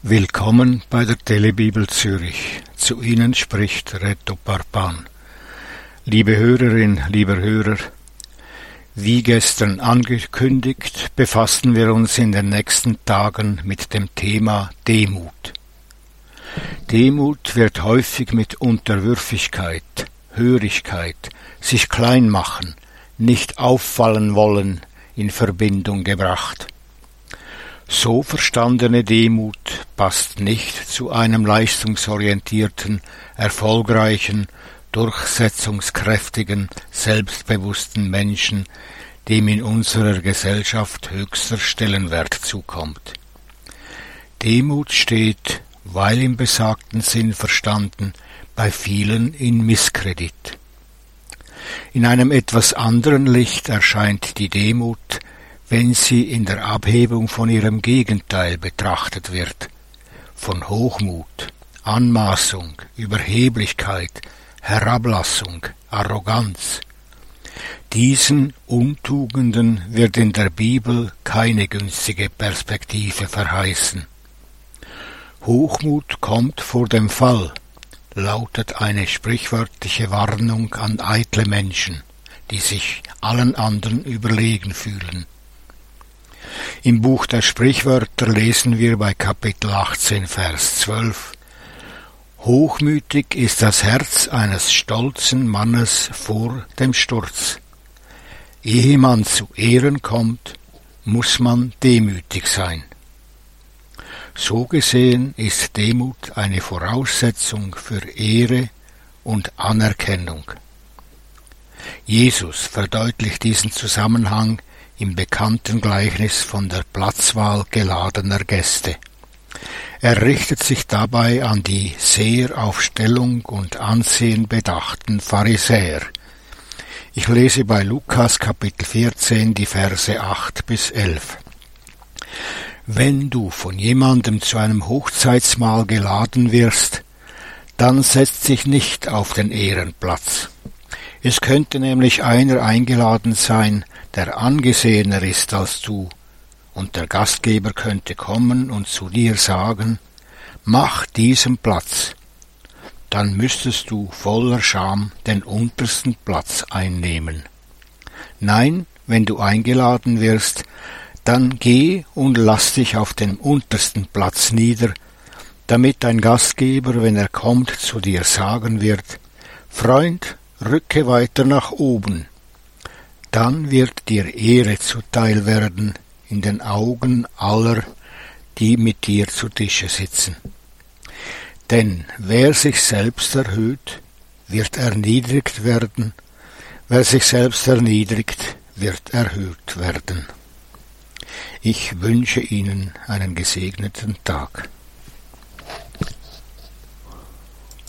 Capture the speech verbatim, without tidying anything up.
Willkommen bei der Telebibel Zürich. Zu Ihnen spricht Reto Parpan. Liebe Hörerin, lieber Hörer, wie gestern angekündigt, befassen wir uns in den nächsten Tagen mit dem Thema Demut. Demut wird häufig mit Unterwürfigkeit, Hörigkeit, sich klein machen, nicht auffallen wollen in Verbindung gebracht. So verstandene Demut passt nicht zu einem leistungsorientierten, erfolgreichen, durchsetzungskräftigen, selbstbewussten Menschen, dem in unserer Gesellschaft höchster Stellenwert zukommt. Demut steht, weil im besagten Sinn verstanden, bei vielen in Misskredit. In einem etwas anderen Licht erscheint die Demut, wenn sie in der Abhebung von ihrem Gegenteil betrachtet wird, von Hochmut, Anmaßung, Überheblichkeit, Herablassung, Arroganz. Diesen Untugenden wird in der Bibel keine günstige Perspektive verheißen. Hochmut kommt vor dem Fall, lautet eine sprichwörtliche Warnung an eitle Menschen, die sich allen anderen überlegen fühlen. Im Buch der Sprichwörter lesen wir bei Kapitel achtzehn, Vers zwölf: Hochmütig ist das Herz eines stolzen Mannes vor dem Sturz. Ehe man zu Ehren kommt, muss man demütig sein. So gesehen ist Demut eine Voraussetzung für Ehre und Anerkennung. Jesus verdeutlicht diesen Zusammenhang im bekannten Gleichnis von der Platzwahl geladener Gäste. Er richtet sich dabei an die sehr auf Stellung und Ansehen bedachten Pharisäer. Ich lese bei Lukas Kapitel vierzehn die Verse acht bis elf. Wenn du von jemandem zu einem Hochzeitsmahl geladen wirst, dann setz dich nicht auf den Ehrenplatz. Es könnte nämlich einer eingeladen sein, der angesehener ist als du, und der Gastgeber könnte kommen und zu dir sagen, mach diesen Platz. Dann müsstest du voller Scham den untersten Platz einnehmen. Nein, wenn du eingeladen wirst, dann geh und lass dich auf dem untersten Platz nieder, damit dein Gastgeber, wenn er kommt, zu dir sagen wird, Freund, rücke weiter nach oben. Dann wird dir Ehre zuteil werden in den Augen aller, die mit dir zu Tische sitzen. Denn wer sich selbst erhöht, wird erniedrigt werden, wer sich selbst erniedrigt, wird erhöht werden. Ich wünsche Ihnen einen gesegneten Tag.